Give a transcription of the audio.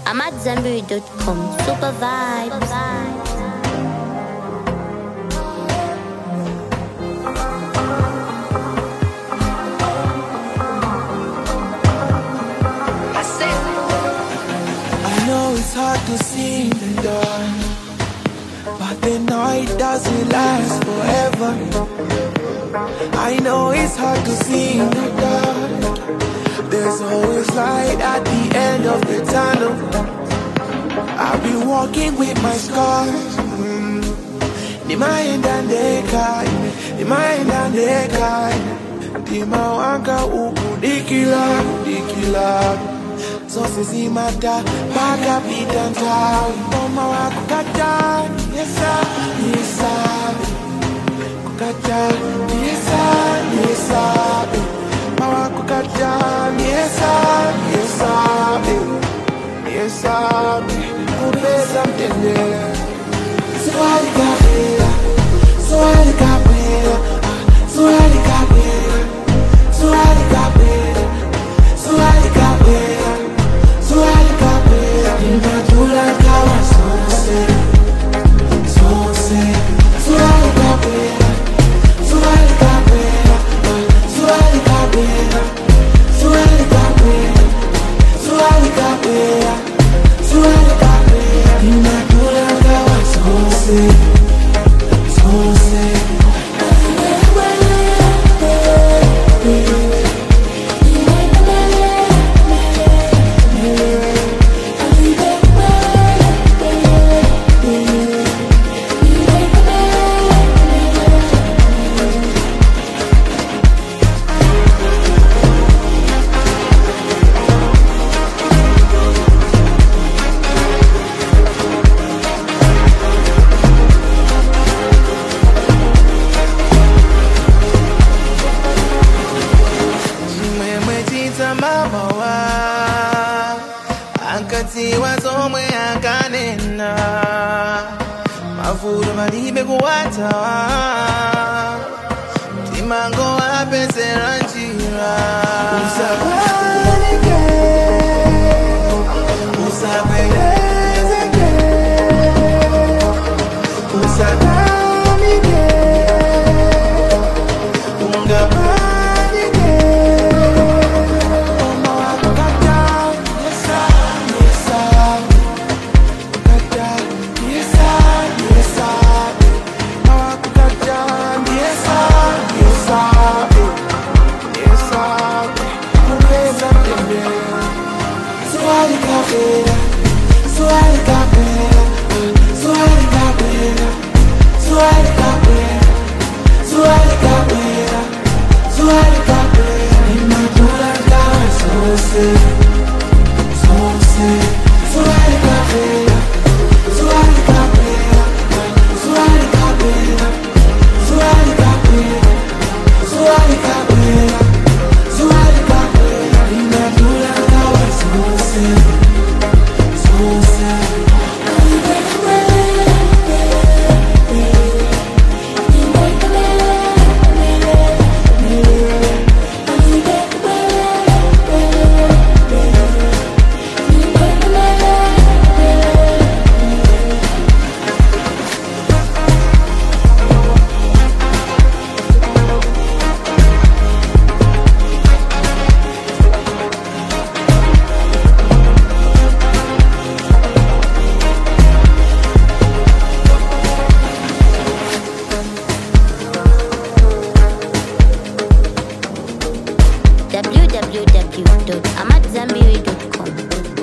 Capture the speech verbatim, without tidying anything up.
I'm at Zambiri dot com. Super vibes. I know it's hard to see in the dark, but the night doesn't last forever. I know it's hard to see in the dark. There's always light at the end of the tunnel. I've been walking with my scars. Mm. Di mind and the kind, di mind and the kind. Di mawanga uku dikila, dikila. So sisi mata, baga pitanta. Mama wako kata, yesa, yesa. Kukata, yesa, yesa. Mama wako kata, yesa, yesa. Yesa, kupeza mtende. Swali kapela, swali kapela, swali kapela, swali kapela, swali kapela, swali kapela. Inatula kawa sonse, sonse. Swali kapela, swali kapela, swali kapela, swali kapela, swali kapela, swali kapela. Inatula kawa sonse, sonse. Mama wa ankati wazomwe akanena mavuto malibe kuwata timango apesera njira usabalike usabelezeke usatamike ungaba w w w dot amatzambiri dot com.